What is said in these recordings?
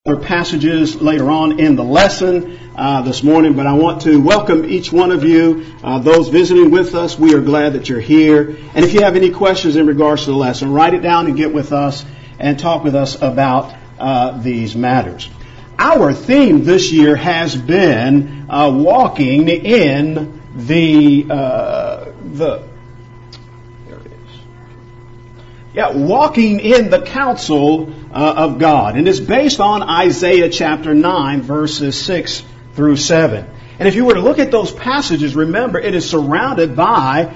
other passages later on in the lesson this morning, but I want to welcome each one of you, those visiting with us. We are glad that you're here. And if you have any questions in regards to the lesson, write it down and get with us and talk with us about these matters. Our theme this year has been walking in walking in the counsel of God. And it's based on Isaiah chapter 9, verses 6 through 7. And if you were to look at those passages, remember it is surrounded by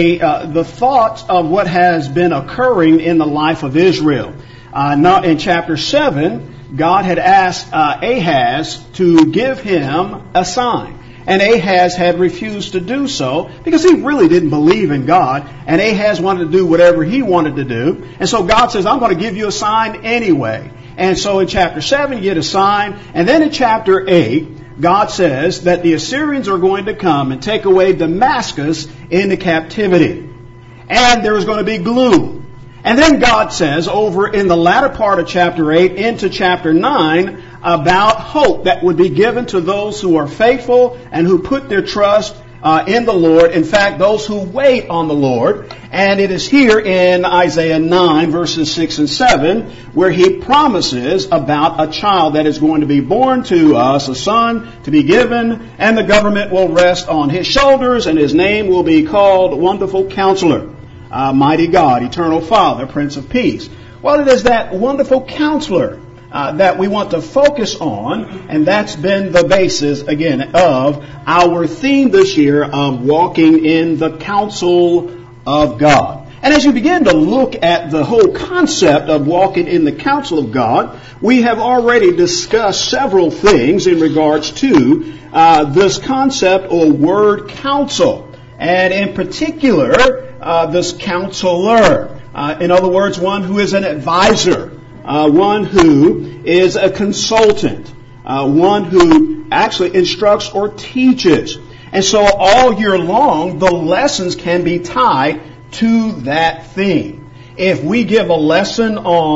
the thoughts of what has been occurring in the life of Israel. Now in chapter 7, God had asked Ahaz to give him a sign. And Ahaz had refused to do so because he really didn't believe in God. And Ahaz wanted to do whatever he wanted to do. And so God says, I'm going to give you a sign anyway. And so in chapter 7, you get a sign. And then in chapter 8, God says that the Assyrians are going to come and take away Damascus into captivity. And there is going to be gloom. And then God says over in the latter part of chapter 8 into chapter 9 about hope that would be given to those who are faithful and who put their trust in the Lord. In fact, those who wait on the Lord. And it is here in Isaiah 9 verses 6 and 7 where he promises about a child that is going to be born to us, a son to be given, and the government will rest on his shoulders, and his name will be called Wonderful Counselor, Mighty God, Eternal Father, Prince of Peace. Well, it is that Wonderful Counselor that we want to focus on, and that's been the basis, again, of our theme this year of walking in the counsel of God. And as you begin to look at the whole concept of walking in the counsel of God, we have already discussed several things in regards to this concept or word counsel. And in particular, this counselor. In other words, one who is an advisor, one who is a consultant, one who actually instructs or teaches. And so all year long, the lessons can be tied to that theme. If we give a lesson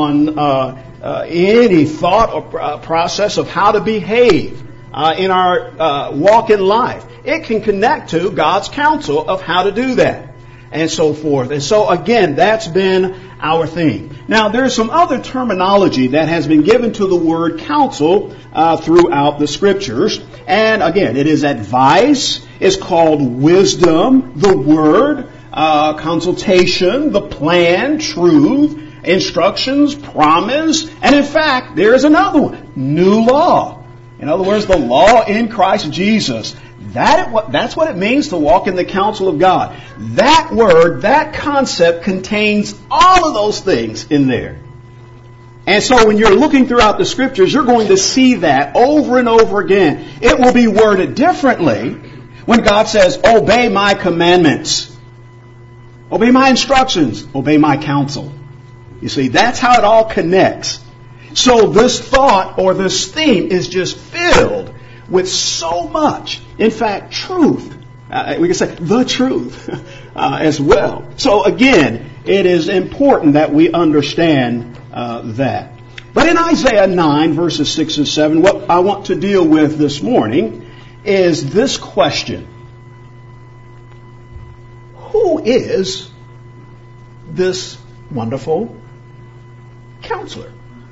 on any thought or process of how to behave in our walk in life, it can connect to God's counsel of how to do that, and so forth. And so again, that's been our theme. Now there's some other terminology that has been given to the word counsel throughout the scriptures. And again, it is advice, it's called wisdom, the word, consultation, the plan, truth, instructions, promise, and in fact, there is another one, new law. In other words, the law in Christ Jesus. That's what it means to walk in the counsel of God. That word, that concept contains all of those things in there. And so when you're looking throughout the scriptures, you're going to see that over and over again. It will be worded differently when God says, obey my commandments. Obey my instructions. Obey my counsel. You see, that's how it all connects. So this thought or this theme is just filled with so much, in fact, truth. We can say the truth as well. So again, it is important that we understand that. But in Isaiah 9, verses 6 and 7, what I want to deal with this morning is this question. Who is this wonderful counselor?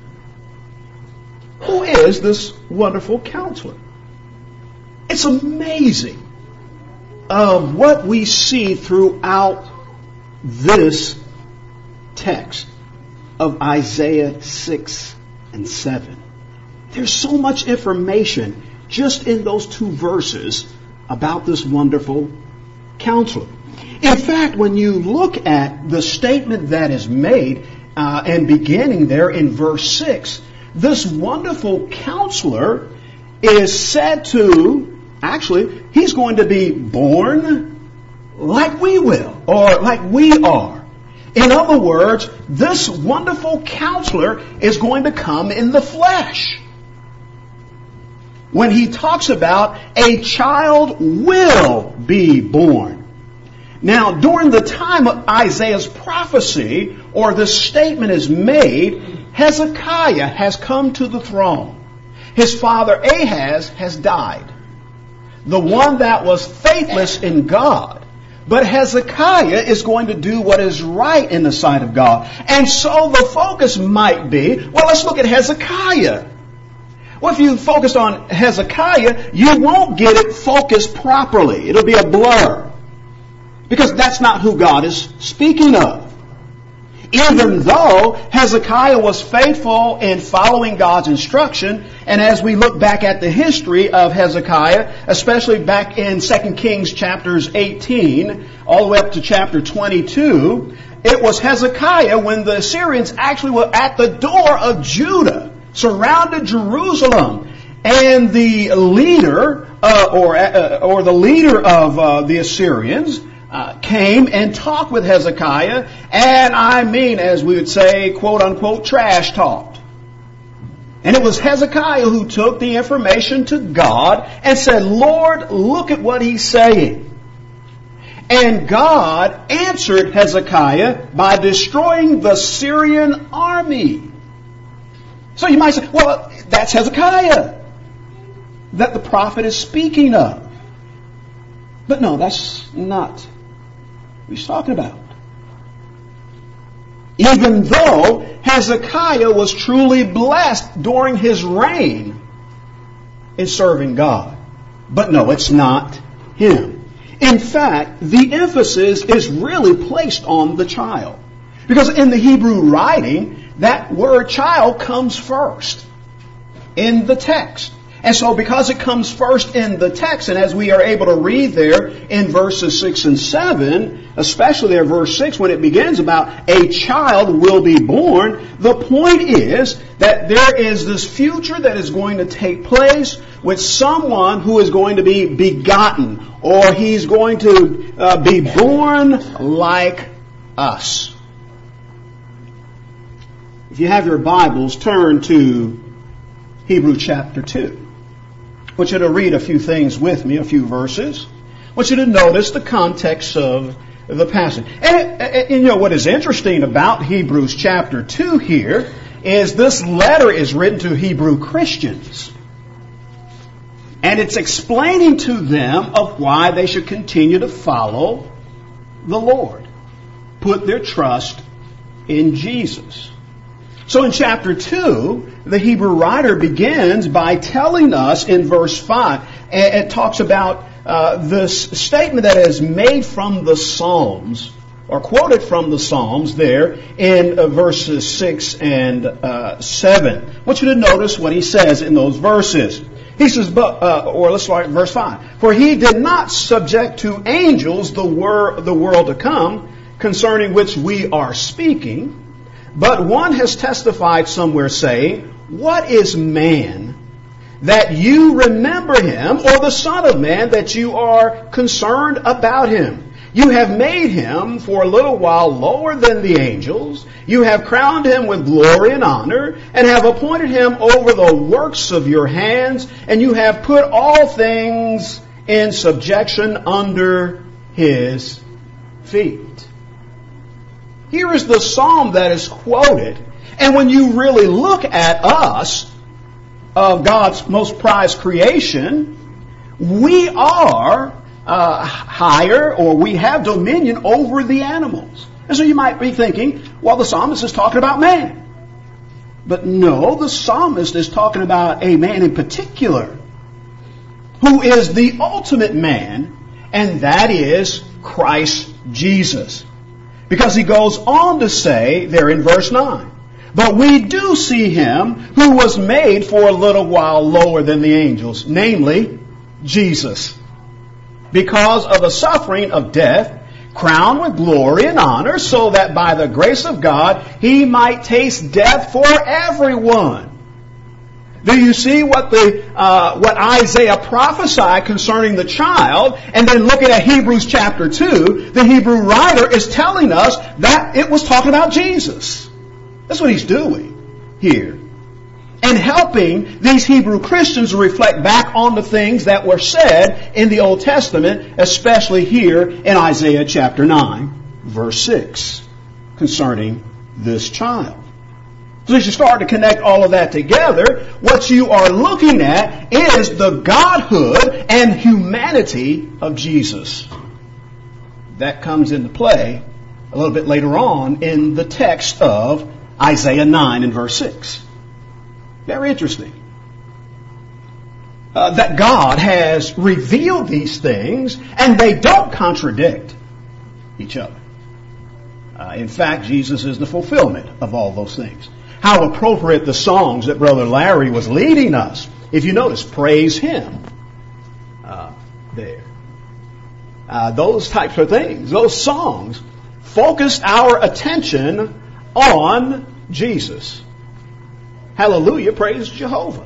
Who is this wonderful counselor? It's amazing of what we see throughout this text of Isaiah 6 and 7. There's so much information just in those two verses about this wonderful counselor. In fact, when you look at the statement that is made and beginning there in verse 6, this wonderful counselor is said to, actually, he's going to be born like we will, or like we are. In other words, this wonderful counselor is going to come in the flesh. When he talks about a child will be born. Now, during the time of Isaiah's prophecy, or this statement is made, Hezekiah has come to the throne. His father Ahaz has died. The one that was faithless in God. But Hezekiah is going to do what is right in the sight of God. And so the focus might be, well, let's look at Hezekiah. Well, if you focus on Hezekiah, you won't get it focused properly. It'll be a blur. Because that's not who God is speaking of. Even though Hezekiah was faithful in following God's instruction, and as we look back at the history of Hezekiah, especially back in 2 Kings chapters 18, all the way up to chapter 22, it was Hezekiah when the Assyrians actually were at the door of Judah, surrounded Jerusalem, and the leader, or the leader of the Assyrians, came and talked with Hezekiah, and I mean, as we would say, quote unquote, trash talked. And it was Hezekiah who took the information to God and said, Lord, look at what he's saying. And God answered Hezekiah by destroying the Syrian army. So you might say, well, that's Hezekiah that the prophet is speaking of. But no, that's not what he's talking about. Even though Hezekiah was truly blessed during his reign in serving God. But no, it's not him. In fact, the emphasis is really placed on the child. Because in the Hebrew writing, that word child comes first in the text. And so because it comes first in the text, and as we are able to read there in verses 6 and 7, especially there verse 6 when it begins about a child will be born, the point is that there is this future that is going to take place with someone who is going to be begotten, or he's going to be born like us. If you have your Bibles, turn to Hebrews chapter 2. I want you to read a few things with me, a few verses. I want you to notice the context of the passage. And you know what is interesting about Hebrews chapter 2 here is this letter is written to Hebrew Christians. And it's explaining to them of why they should continue to follow the Lord. Put their trust in Jesus. So in chapter 2, the Hebrew writer begins by telling us in verse 5, and it talks about this statement that is made from the Psalms, or quoted from the Psalms there in verses 6 and 7. I want you to notice what he says in those verses. He says, or let's start at verse 5. For he did not subject to angels the world to come, concerning which we are speaking. But one has testified somewhere saying, what is man that you remember him, or the Son of Man that you are concerned about him? You have made him for a little while lower than the angels. You have crowned him with glory and honor, and have appointed him over the works of your hands, and you have put all things in subjection under his feet. Here is the psalm that is quoted. And when you really look at us, of God's most prized creation, we are higher, or we have dominion over the animals. And so you might be thinking, well, the psalmist is talking about man. But no, the psalmist is talking about a man in particular, who is the ultimate man, and that is Christ Jesus. Because he goes on to say there in verse 9, but we do see him who was made for a little while lower than the angels, namely Jesus, because of the suffering of death, crowned with glory and honor, so that by the grace of God he might taste death for everyone. Do you see what Isaiah prophesied concerning the child? And then looking at Hebrews chapter 2, the Hebrew writer is telling us that it was talking about Jesus. That's what he's doing here. And helping these Hebrew Christians reflect back on the things that were said in the Old Testament, especially here in Isaiah chapter 9, verse 6, concerning this child. So as you start to connect all of that together, what you are looking at is the godhood and humanity of Jesus. That comes into play a little bit later on in the text of Isaiah 9 and verse 6. Very interesting. That God has revealed these things and they don't contradict each other. In fact, Jesus is the fulfillment of all those things. How appropriate the songs that Brother Larry was leading us. If you notice, praise Him. There. Those types of things, those songs, focused our attention on Jesus. Hallelujah, praise Jehovah.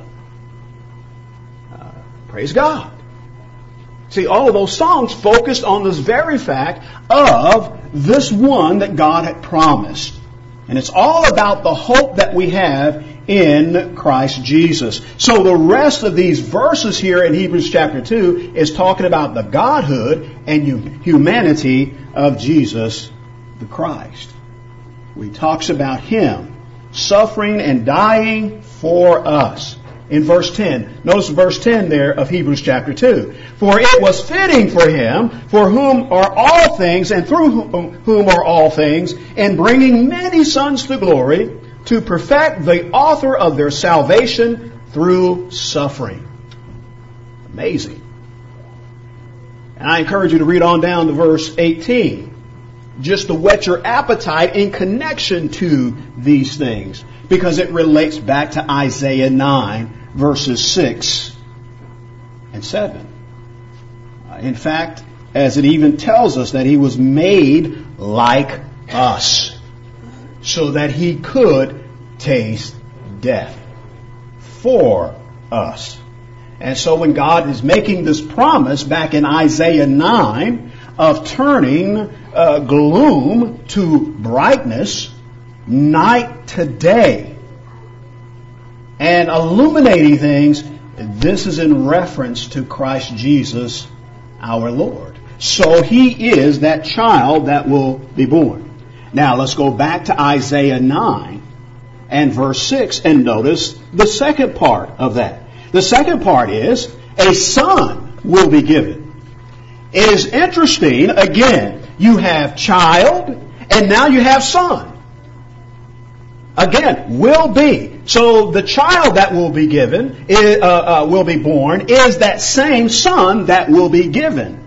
Praise God. See, all of those songs focused on this very fact of this one that God had promised. And it's all about the hope that we have in Christ Jesus. So the rest of these verses here in Hebrews chapter 2 is talking about the godhood and humanity of Jesus the Christ. He talks about Him suffering and dying for us. In verse 10, notice verse 10 there of Hebrews chapter 2. For it was fitting for Him, for whom are all things, and through whom are all things, in bringing many sons to glory, to perfect the author of their salvation through suffering. Amazing. And I encourage you to read on down to verse 18, just to whet your appetite in connection to these things, because it relates back to Isaiah 9, verses 6 and 7. In fact, as it even tells us that He was made like us, so that He could taste death for us. And so when God is making this promise back in Isaiah 9 of turning gloom to brightness, night to day, and illuminating things, this is in reference to Christ Jesus our Lord. So He is that child that will be born. Now let's go back to Isaiah 9 and verse 6 and notice the second part of that. The second part is, a son will be given. It is interesting, again, you have child and now you have son. Again, will be. So the child that will be given, will be born, is that same son that will be given.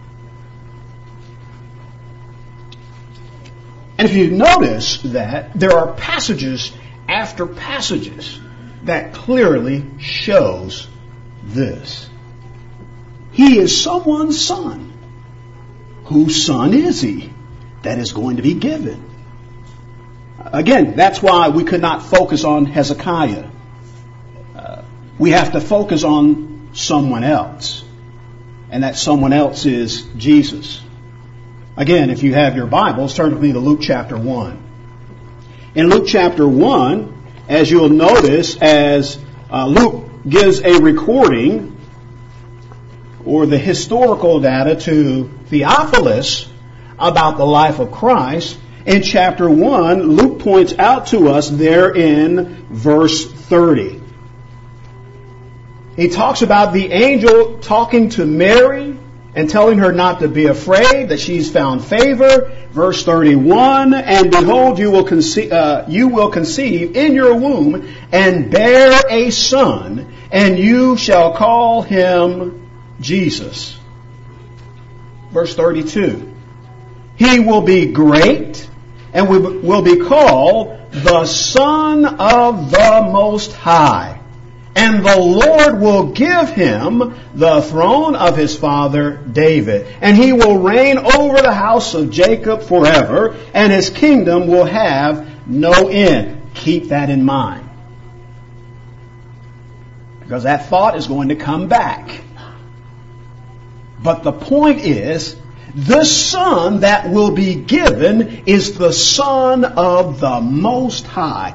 And if you notice that there are passages after passages that clearly shows this. He is someone's son. Whose son is he that is going to be given? Again, that's why we could not focus on Hezekiah. We have to focus on someone else. And that someone else is Jesus. Again, if you have your Bibles, turn with me to Luke chapter 1. In Luke chapter 1, as you'll notice, as Luke gives a recording or the historical data to Theophilus about the life of Christ, in chapter 1, Luke points out to us there in verse 30. He talks about the angel talking to Mary and telling her not to be afraid, that she's found favor. Verse 31, and behold, you will conceive in your womb and bear a son, and you shall call him Jesus. Verse 32, he will be great and will be called the Son of the Most High. And the Lord will give him the throne of his father David. And he will reign over the house of Jacob forever. And his kingdom will have no end. Keep that in mind. Because that thought is going to come back. But the point is, the Son that will be given is the Son of the Most High.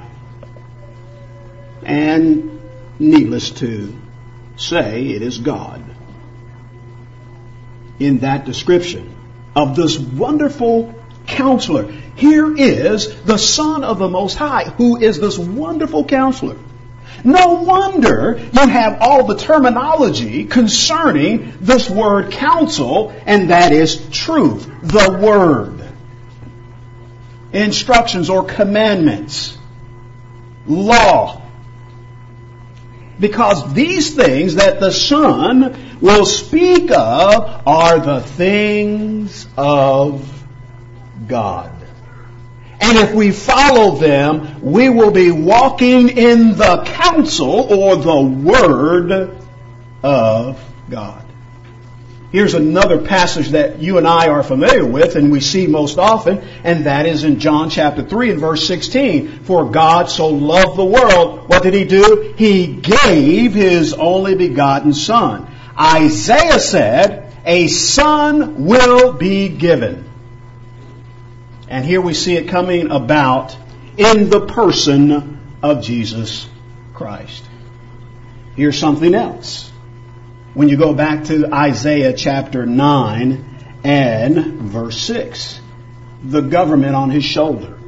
And needless to say, it is God. In that description of this wonderful Counselor. Here is the Son of the Most High, who is this wonderful Counselor. No wonder you have all the terminology concerning this word counsel, and that is truth, the Word. Instructions or commandments. Law. Because these things that the Son will speak of are the things of God. And if we follow them, we will be walking in the counsel or the Word of God. Here's another passage that you and I are familiar with and we see most often, and that is in John chapter 3 and verse 16. For God so loved the world, what did He do? He gave His only begotten Son. Isaiah said, a Son will be given. And here we see it coming about in the person of Jesus Christ. Here's something else. When you go back to Isaiah chapter 9 and verse 6, the government on His shoulder.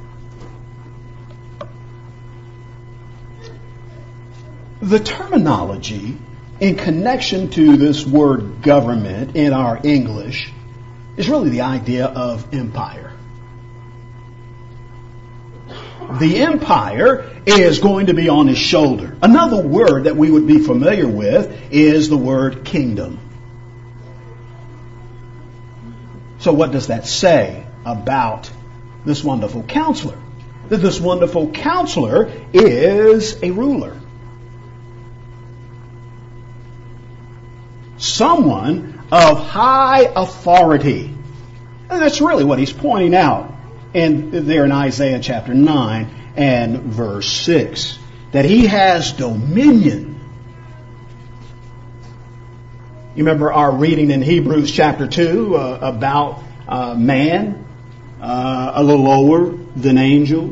The terminology in connection to this word government in our English is really the idea of empire. The empire is going to be on His shoulder. Another word that we would be familiar with is the word kingdom. So what does that say about this wonderful Counselor? That this wonderful Counselor is a ruler. Someone of high authority. And that's really what he's pointing out. And there in Isaiah chapter 9 and verse 6, that He has dominion. You remember our reading in Hebrews chapter 2 about man, a little lower than angel,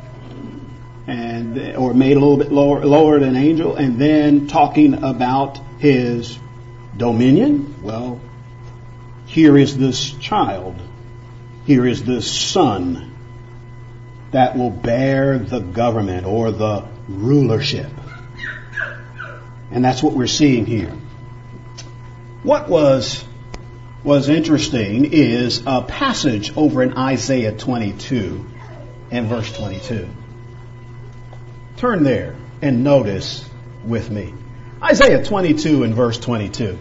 or made a little bit lower than angel, and then talking about his dominion. Well, here is this child. Here is this Son that will bear the government or the rulership. And that's what we're seeing here. What was interesting is a passage over in Isaiah 22 and verse 22. Turn there and notice with me. Isaiah 22 and verse 22.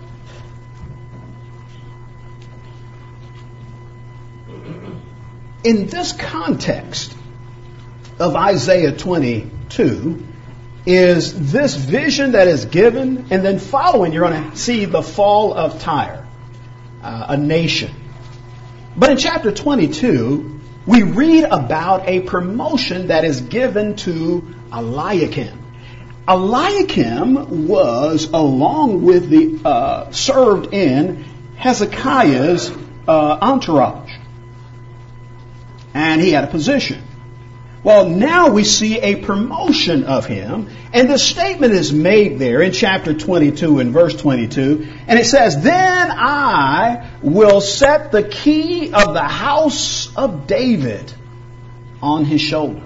In this context of Isaiah 22 is this vision that is given, and then following you're going to see the fall of Tyre, a nation. But in chapter 22, we read about a promotion that is given to Eliakim. Eliakim was, along with the served in Hezekiah's entourage. And he had a position. Well, now we see a promotion of him. And the statement is made there in chapter 22 and verse 22. And it says, then I will set the key of the house of David on his shoulder.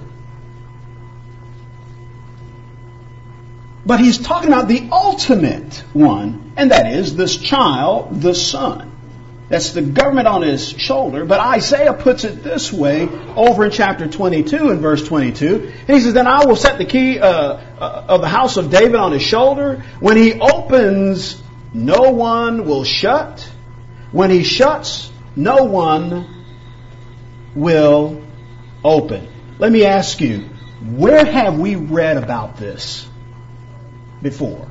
But he's talking about the ultimate one. And that is this child, the Son. That's the government on His shoulder. But Isaiah puts it this way over in chapter 22 and verse 22. And he says, then I will set the key of the house of David on His shoulder. When He opens, no one will shut. When He shuts, no one will open. Let me ask you, where have we read about this before?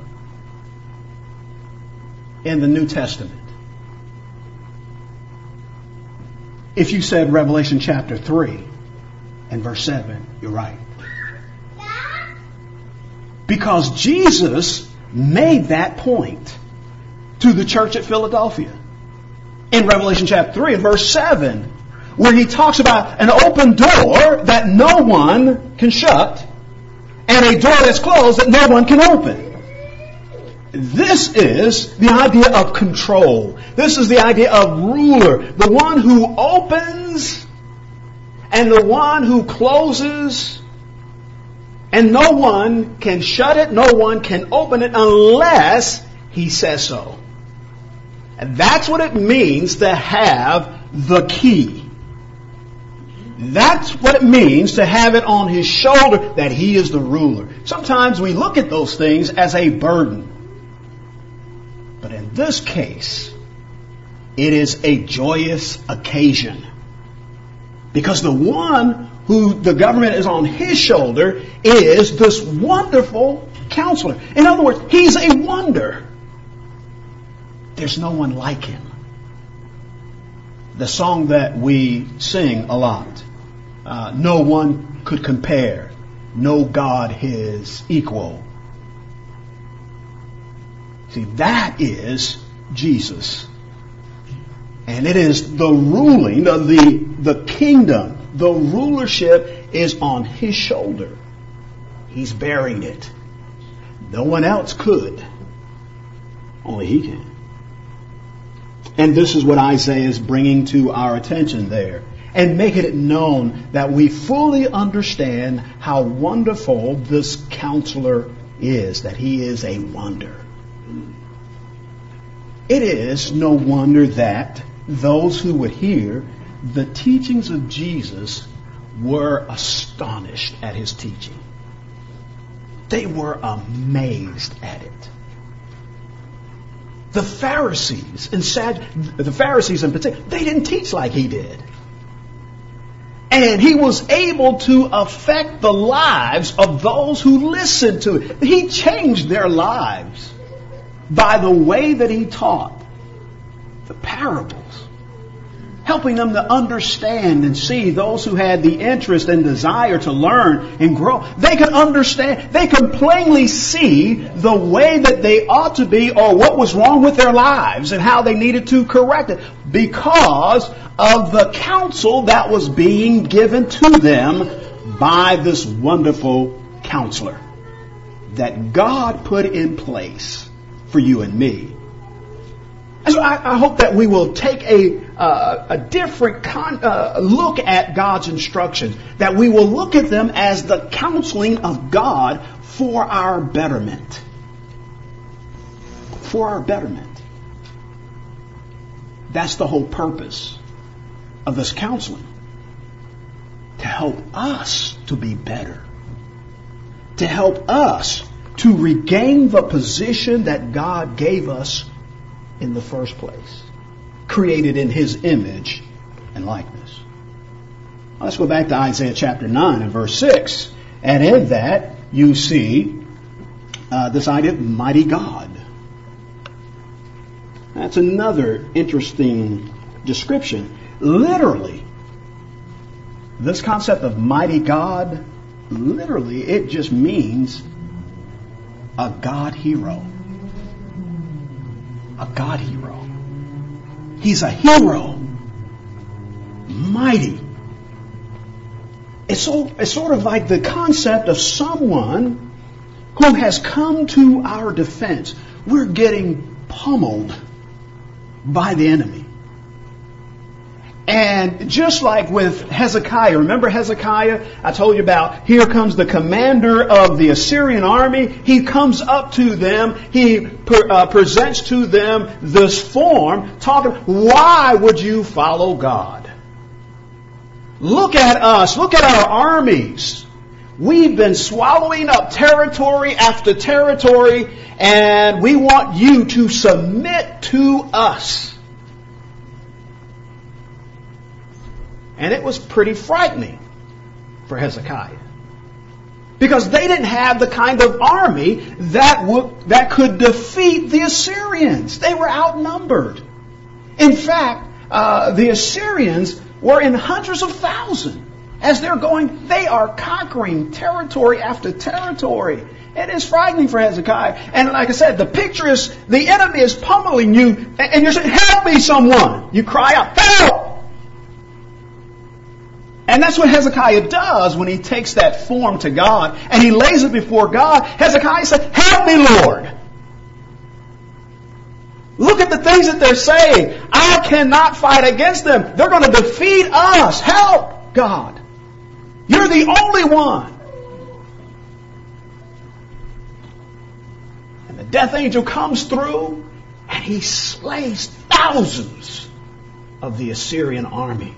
In the New Testament. If you said Revelation chapter 3 and verse 7, you're right. Because Jesus made that point to the church at Philadelphia. In Revelation chapter 3 and verse 7, where He talks about an open door that no one can shut, and a door that's closed that no one can open. This is the idea of control. This is the idea of ruler. The one who opens and the one who closes. And no one can shut it, no one can open it unless he says so. And that's what it means to have the key. That's what it means to have it on his shoulder, that he is the ruler. Sometimes we look at those things as a burden. But in this case, it is a joyous occasion. Because the one who the government is on his shoulder is this wonderful counselor. In other words, he's a wonder. There's no one like him. The song that we sing a lot, no one could compare, no God his equal. See, that is Jesus. And it is the ruling of the kingdom. The rulership is on his shoulder. He's bearing it. No one else could. Only he can. And this is what Isaiah is bringing to our attention there. And making it known that we fully understand how wonderful this counselor is. That he is a wonder. It is no wonder that those who would hear the teachings of Jesus were astonished at his teaching. They were amazed at it. The Pharisees in particular, they didn't teach like he did. And he was able to affect the lives of those who listened to it. He changed their lives by the way that he taught the parables. Helping them to understand and see, those who had the interest and desire to learn and grow. They could understand, they could plainly see the way that they ought to be or what was wrong with their lives and how they needed to correct it because of the counsel that was being given to them by this wonderful counselor that God put in place for you and me. And so I hope that we will take a different look at God's instructions, that we will look at them as the counseling of God for our betterment. For our betterment. That's the whole purpose of this counseling. To help us to be better. To help us to regain the position that God gave us in the first place, created in his image and likeness. Let's go back to Isaiah chapter 9 and verse 6. And in that you see this idea of mighty God. That's another interesting description. Literally, this concept of mighty God, literally it just means a God hero. A God hero. He's a hero. Mighty. It's sort of like the concept of someone who has come to our defense. We're getting pummeled by the enemy. And just like with Hezekiah, remember Hezekiah? I told you about, here comes the commander of the Assyrian army. He comes up to them. He presents to them this form talking, why would you follow God? Look at us. Look at our armies. We've been swallowing up territory after territory, and we want you to submit to us. And it was pretty frightening for Hezekiah. Because they didn't have the kind of army that could defeat the Assyrians. They were outnumbered. In fact, the Assyrians were in hundreds of thousands. As they're going, they are conquering territory after territory. It is frightening for Hezekiah. And like I said, the picture is the enemy is pummeling you, and you're saying, help me, someone. You cry out, help! And that's what Hezekiah does when he takes that form to God and he lays it before God. Hezekiah said, help me, Lord. is it they're saying? I cannot fight against them. They're going to defeat us. Help, God. You're the only one. And the death angel comes through and he slays thousands of the Assyrian army.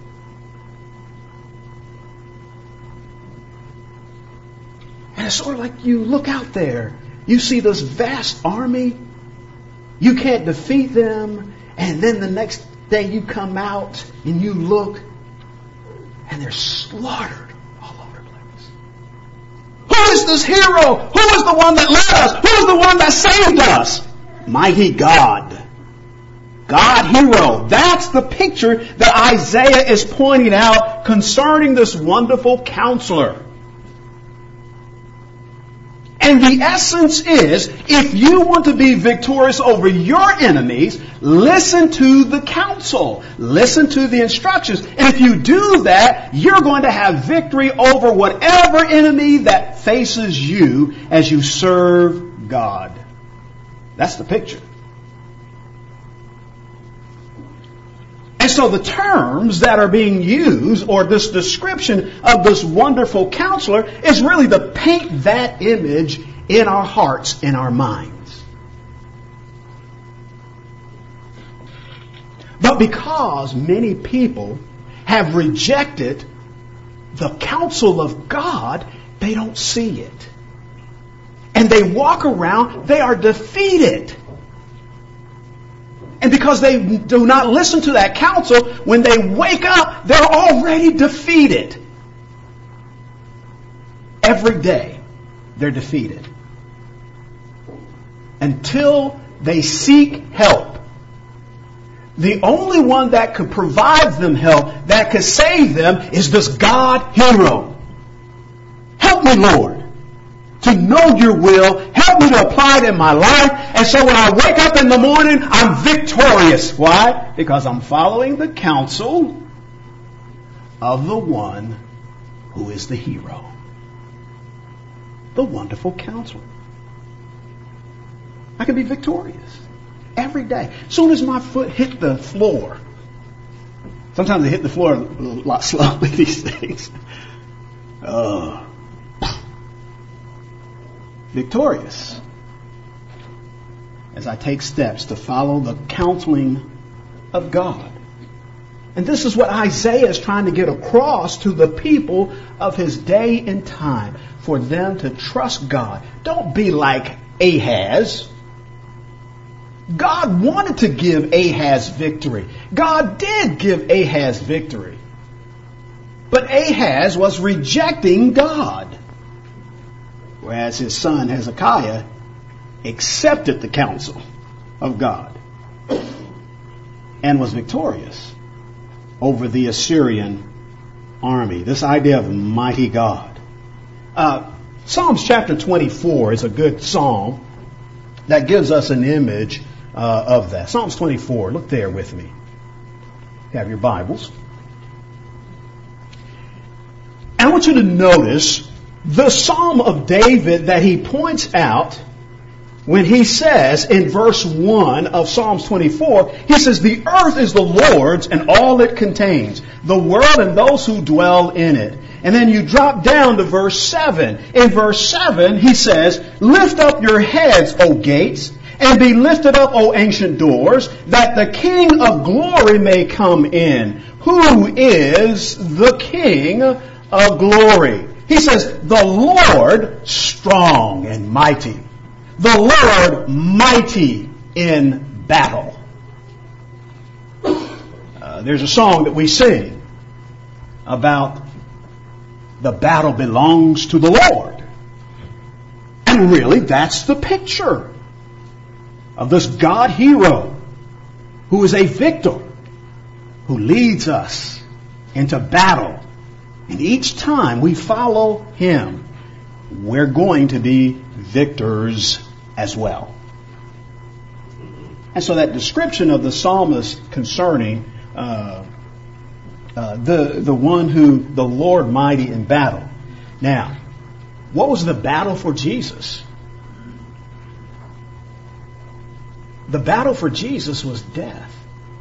And it's sort of like you look out there, you see this vast army, you can't defeat them, and then the next day you come out and you look, and they're slaughtered all over the place. Who is this hero? Who is the one that led us? Who is the one that saved us? Mighty God. God hero. That's the picture that Isaiah is pointing out concerning this wonderful counselor. And the essence is, if you want to be victorious over your enemies, listen to the counsel. Listen to the instructions. And if you do that, you're going to have victory over whatever enemy that faces you as you serve God. That's the picture. And so the terms that are being used, or this description of this wonderful counselor, is really to paint that image in our hearts, in our minds. But because many people have rejected the counsel of God, they don't see it. And they walk around, they are defeated. And because they do not listen to that counsel, when they wake up, they're already defeated. Every day, they're defeated. Until they seek help. The only one that could provide them help, that could save them, is this God hero. Help me, Lord, to know your will. Help me to apply it in my life. And so when I wake up in the morning, I'm victorious. Why? Because I'm following the counsel of the one who is the hero. The wonderful counselor. I can be victorious every day. As soon as my foot hit the floor. Sometimes they hit the floor a lot slowly these days. Victorious as I take steps to follow the counseling of God. And this is what Isaiah is trying to get across to the people of his day and time, for them to trust God. Don't be like Ahaz. God wanted to give Ahaz victory. God did give Ahaz victory. But Ahaz was rejecting God. Whereas his son Hezekiah accepted the counsel of God and was victorious over the Assyrian army. This idea of mighty God. Psalms chapter 24 is a good psalm that gives us an image of that. Psalms 24, look there with me. You have your Bibles. And I want you to notice the Psalm of David that he points out when he says in verse 1 of Psalms 24, he says, "The earth is the Lord's and all it contains, the world and those who dwell in it." And then you drop down to verse 7. In verse 7, he says, "Lift up your heads, O gates, and be lifted up, O ancient doors, that the King of glory may come in." Who is the King of glory? He says, "The Lord strong and mighty. The Lord mighty in battle." There's a song that we sing about the battle belongs to the Lord. And really, that's the picture of this God hero who is a victor, who leads us into battle. And each time we follow him, we're going to be victors as well. And so that description of the psalmist concerning the one who, the Lord mighty in battle. Now, what was the battle for Jesus? The battle for Jesus was death.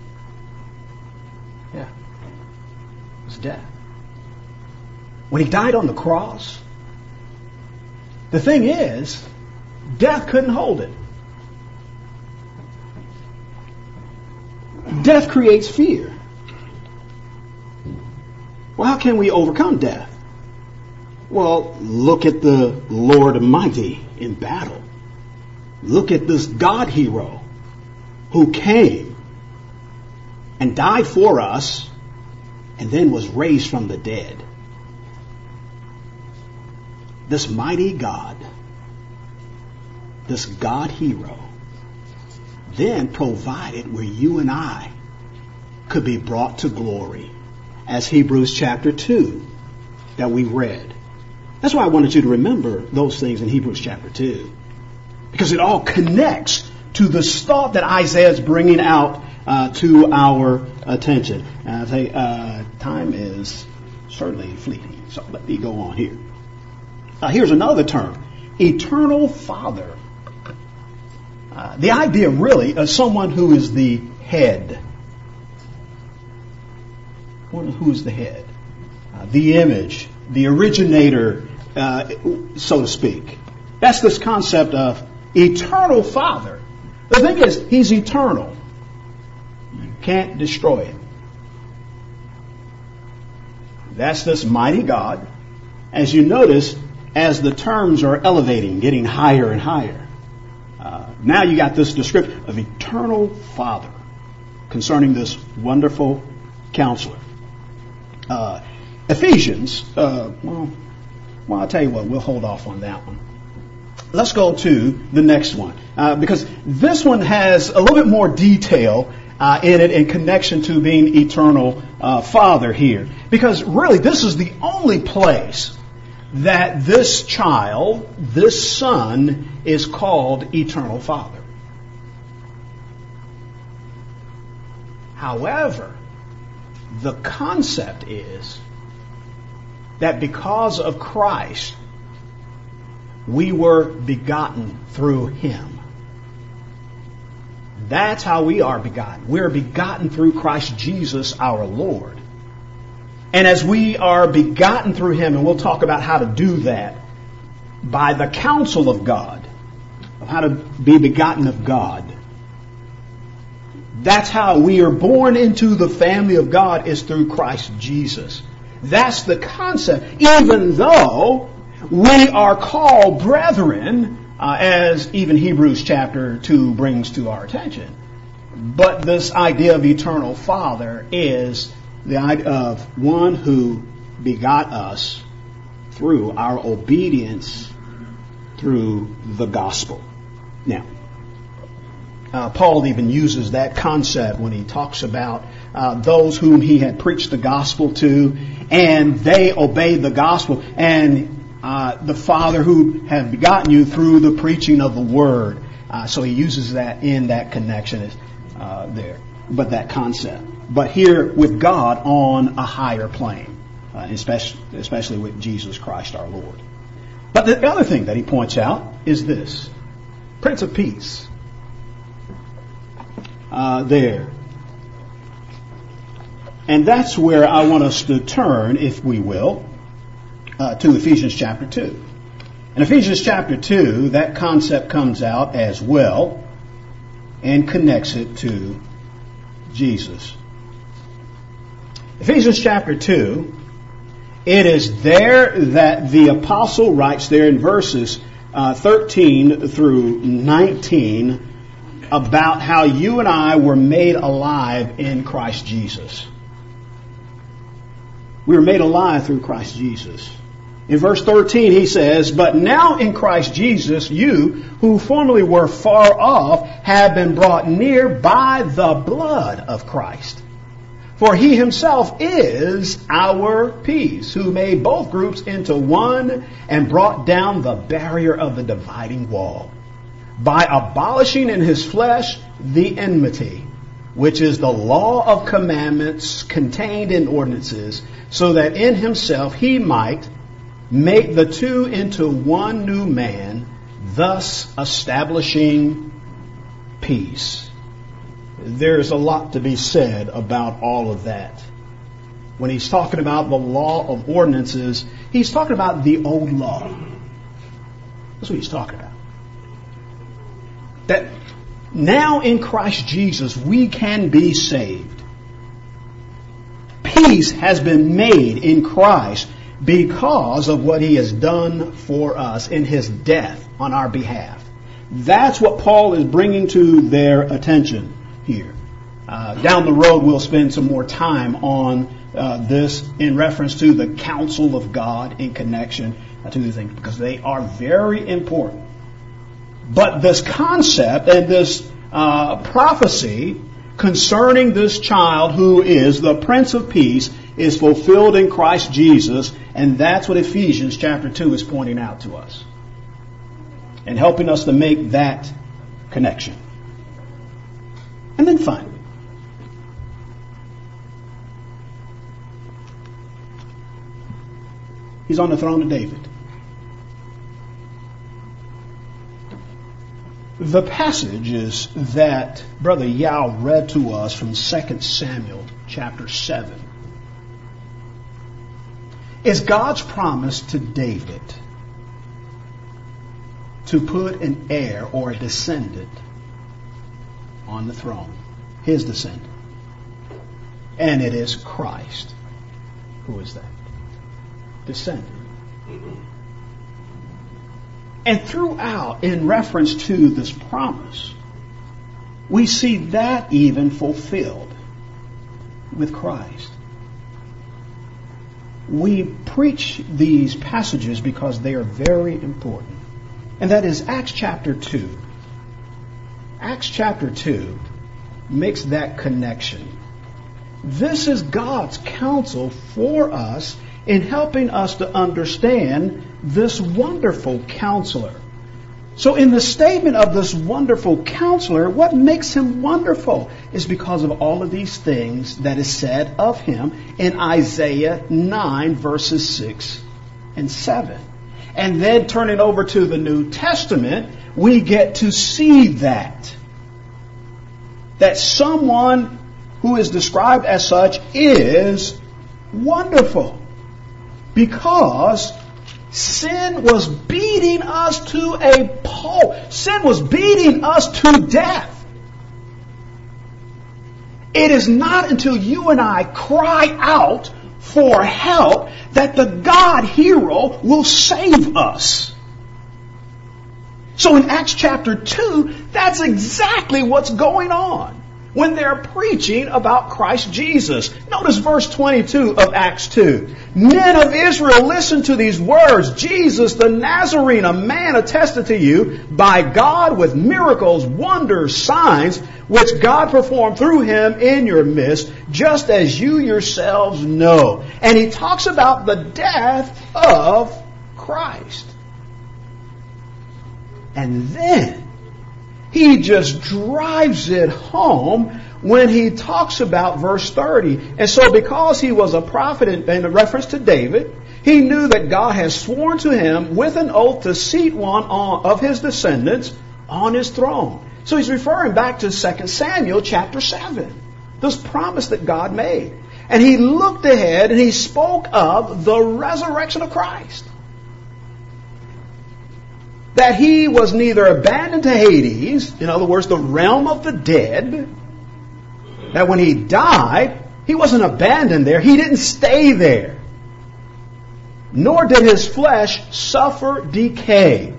Yeah. It was death. When he died on the cross, the thing is, death couldn't hold it. Death creates fear. Well, how can we overcome death? Well, look at the Lord Almighty in battle. Look at this God hero who came and died for us and then was raised from the dead. This mighty God, this God hero, then provided where you and I could be brought to glory, as Hebrews chapter 2 that we read. That's why I wanted you to remember those things in Hebrews chapter 2, because it all connects to the thought that Isaiah is bringing out to our attention. And I say time is certainly fleeting, so let me go on here. Here's another term, eternal Father. The idea really of someone who is the head. Who is the head? The image, the originator, so to speak. That's this concept of eternal Father. The thing is, he's eternal. You can't destroy him. That's this mighty God. As you notice, as the terms are elevating, getting higher and higher, now you got this description of eternal Father concerning this wonderful counselor. Ephesians, well, I'll tell you what, we'll hold off on that one. Let's go to the next one, because this one has a little bit more detail in it in connection to being eternal Father here. Because really, this is the only place that this child, this son, is called eternal Father. However, the concept is that because of Christ, we were begotten through him. That's how we are begotten. We are begotten through Christ Jesus our Lord. And as we are begotten through him, and we'll talk about how to do that, by the counsel of God, of how to be begotten of God, that's how we are born into the family of God, is through Christ Jesus. That's the concept. Even though we are called brethren, as even Hebrews chapter 2 brings to our attention. But this idea of eternal Father is the idea of one who begot us through our obedience through the gospel. Now, Paul even uses that concept when he talks about those whom he had preached the gospel to, and they obeyed the gospel, and the Father who had begotten you through the preaching of the word. So he uses that in that connection there, but that concept. But here with God on a higher plane, especially with Jesus Christ our Lord. But the other thing that he points out is this: Prince of Peace. There. And that's where I want us to turn, if we will, to Ephesians chapter 2. In Ephesians chapter 2, that concept comes out as well and connects it to Jesus. Ephesians chapter 2, it is there that the apostle writes there in verses 13 through 19 about how you and I were made alive in Christ Jesus. We were made alive through Christ Jesus. In verse 13 he says, "But now in Christ Jesus, you who formerly were far off have been brought near by the blood of Christ. For he himself is our peace, who made both groups into one and brought down the barrier of the dividing wall, by abolishing in his flesh the enmity, which is the law of commandments contained in ordinances, so that in himself he might make the two into one new man, thus establishing peace Peace. There's a lot to be said about all of that. When he's talking about the law of ordinances, he's talking about the old law. That's what he's talking about. That now in Christ Jesus we can be saved. Peace has been made in Christ because of what he has done for us in his death on our behalf. That's what Paul is bringing to their attention here. Down the road we'll spend some more time on this in reference to the counsel of God in connection to these things, because they are very important. But this concept and this prophecy concerning this child who is the Prince of Peace is fulfilled in Christ Jesus, and that's what Ephesians chapter 2 is pointing out to us and helping us to make that connection. And then finally, he's on the throne of David. The passages that Brother Yao read to us from 2 Samuel chapter 7 is God's promise to David to put an heir or a descendant on the throne, his descendant. And it is Christ. Who is that? Descendant. And throughout, in reference to this promise, we see that even fulfilled with Christ. We preach these passages because they are very important. And that is Acts chapter 2. Acts chapter 2 makes that connection. This is God's counsel for us in helping us to understand this wonderful counselor. So in the statement of this wonderful counselor, what makes him wonderful is because of all of these things that is said of him in Isaiah 9 verses 6 and 7. And then turning over to the New Testament, we get to see that someone who is described as such is wonderful. Because sin was beating us to a pulp. Sin was beating us to death. It is not until you and I cry out for help that the God hero will save us. So in Acts chapter 2, that's exactly what's going on when they're preaching about Christ Jesus. Notice verse 22 of Acts 2. Men of Israel, listen to these words. Jesus the Nazarene, a man attested to you by God with miracles, wonders, signs, which God performed through him in your midst, just as you yourselves know. And he talks about the death of Christ. And then he just drives it home when he talks about verse 30. And so because he was a prophet in reference to David, he knew that God has sworn to him with an oath to seat one of his descendants on his throne. So he's referring back to 2 Samuel chapter 7. This promise that God made. And he looked ahead and he spoke of the resurrection of Christ. That he was neither abandoned to Hades, in other words, the realm of the dead. That when he died, he wasn't abandoned there. He didn't stay there. Nor did his flesh suffer decay.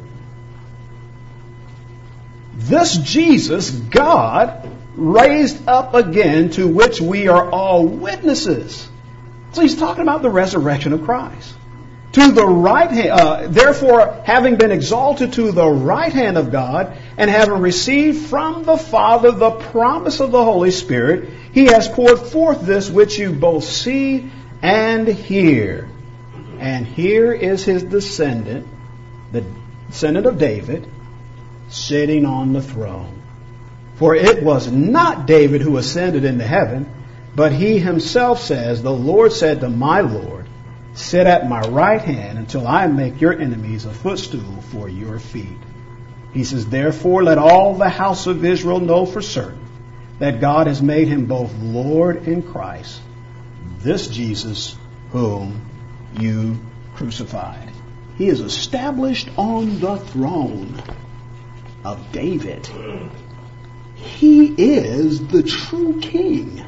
This Jesus, God, raised up again, to which we are all witnesses. So he's talking about the resurrection of Christ. To the right hand, therefore, having been exalted to the right hand of God, and having received from the Father the promise of the Holy Spirit, he has poured forth this which you both see and hear. And here is his descendant, the descendant of David, sitting on the throne. For it was not David who ascended into heaven, but he himself says, the Lord said to my Lord, sit at my right hand until I make your enemies a footstool for your feet. He says, therefore let all the house of Israel know for certain that God has made him both Lord and Christ, this Jesus whom you crucified. He is established on the throne of David. He is the true king.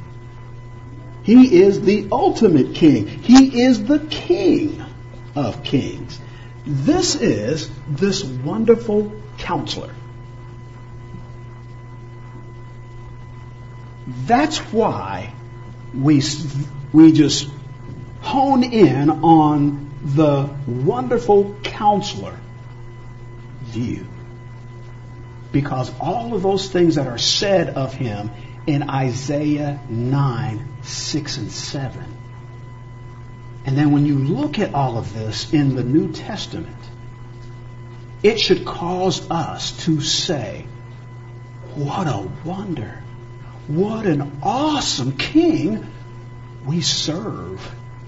He is the ultimate king. He is the King of kings. This is this wonderful counselor. That's why we just hone in on the wonderful counselor view. Because all of those things that are said of him in Isaiah 9, 6, and 7. And then when you look at all of this in the New Testament, it should cause us to say, what a wonder, what an awesome king we serve,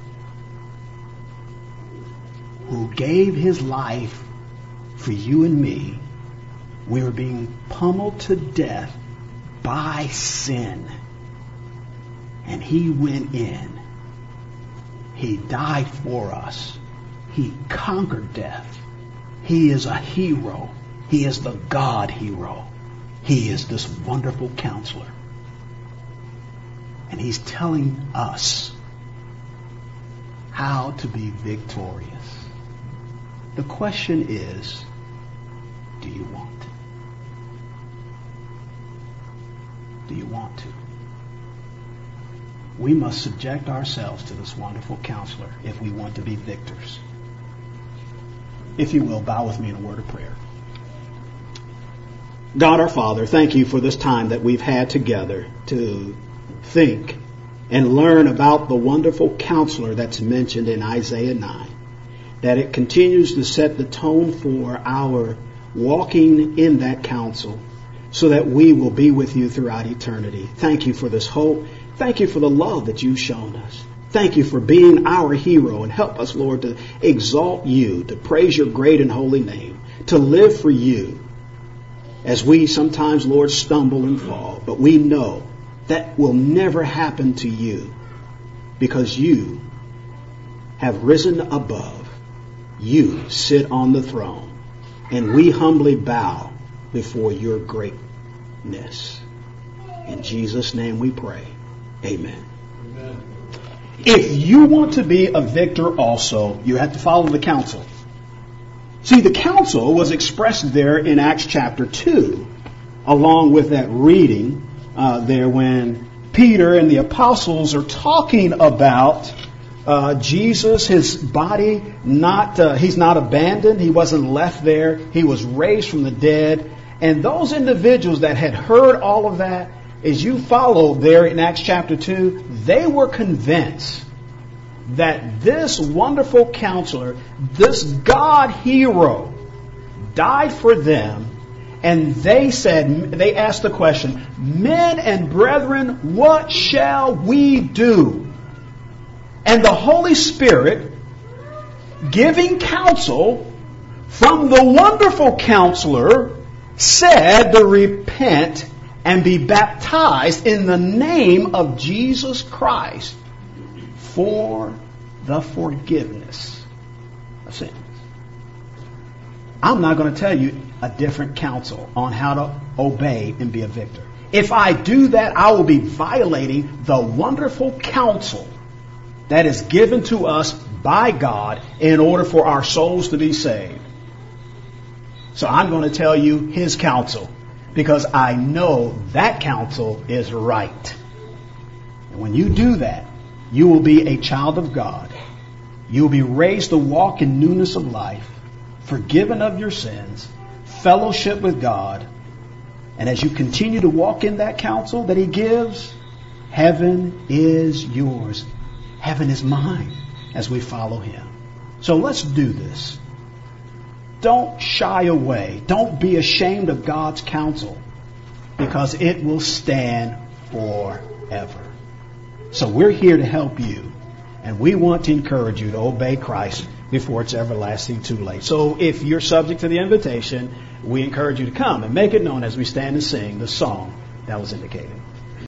who gave his life for you and me. We were being pummeled to death by sin. And he went in. He died for us. He conquered death. He is a hero. He is the God hero. He is this wonderful counselor. And he's telling us how to be victorious. The question is, do you want to? Do you want to? We must subject ourselves to this wonderful counselor if we want to be victors. If you will, bow with me in a word of prayer. God our Father, thank you for this time that we've had together to think and learn about the wonderful counselor that's mentioned in Isaiah 9. That it continues to set the tone for our walking in that counsel so that we will be with you throughout eternity. Thank you for this hope. Thank you for the love that you've shown us. Thank you for being our hero, and help us, Lord, to exalt you, to praise your great and holy name, to live for you as we sometimes, Lord, stumble and fall. But we know that will never happen to you because you have risen above. You sit on the throne, and we humbly bow before your greatness. In Jesus' name we pray. Amen. Amen. If you want to be a victor also, you have to follow the counsel. See, the counsel was expressed there in Acts chapter 2, along with that reading there when Peter and the apostles are talking about Jesus, his body, he's not abandoned. He wasn't left there. He was raised from the dead. And those individuals that had heard all of that, as you follow there in Acts chapter 2, they were convinced that this wonderful counselor, this God hero, died for them. And they asked the question, men and brethren, what shall we do? And the Holy Spirit, giving counsel from the wonderful counselor, said to repent and be baptized in the name of Jesus Christ for the forgiveness of sins. I'm not going to tell you a different counsel on how to obey and be a victor. If I do that, I will be violating the wonderful counsel that is given to us by God in order for our souls to be saved. So I'm going to tell you his counsel, because I know that counsel is right. And when you do that, you will be a child of God. You will be raised to walk in newness of life, forgiven of your sins, fellowship with God. And as you continue to walk in that counsel that he gives, heaven is yours. Heaven is mine as we follow him. So let's do this. Don't shy away. Don't be ashamed of God's counsel, because it will stand forever. So we're here to help you. And we want to encourage you to obey Christ before it's everlasting too late. So if you're subject to the invitation, we encourage you to come and make it known as we stand and sing the song that was indicated.